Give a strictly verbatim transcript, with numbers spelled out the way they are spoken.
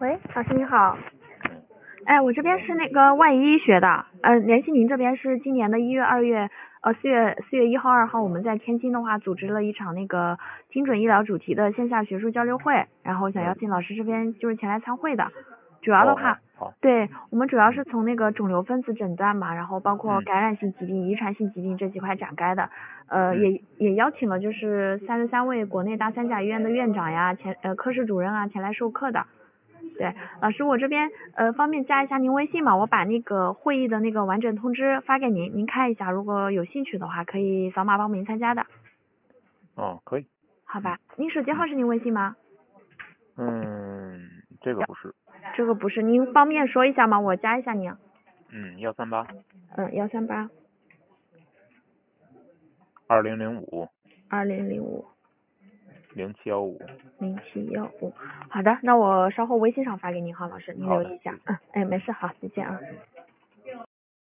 喂，老师你好。哎，我这边是那个万一医学的，呃，联系您这边是今年的一月、二月，呃，四月四月一号、二号，我们在天津的话组织了一场那个精准医疗主题的线下学术交流会，然后想邀请老师这边就是前来参会的。主要的话， 哦好， 对我们主要是从那个肿瘤分子诊断嘛，然后包括嗯感染性疾病、遗传性疾病这几块展开的，呃， 嗯也也邀请了就是三十三位国内大三甲医院的院长呀、前呃科室主任啊前来授课的。对，老师，我这边呃方便加一下您微信嘛？我把那个会议的那个完整通知发给您，您看一下，如果有兴趣的话，可以扫码报名参加的， 哦可以， 好吧？您手机号是您微信吗？ 嗯这个不是， 这个不是，您方便说一下吗？我加一下您。 嗯幺三八嗯，幺三八二零零五二零零五零七幺五， 零七幺五。好的，那我稍后微信上发给您哈，老师，您好的留意一下。嗯，哎，没事，好，再见啊。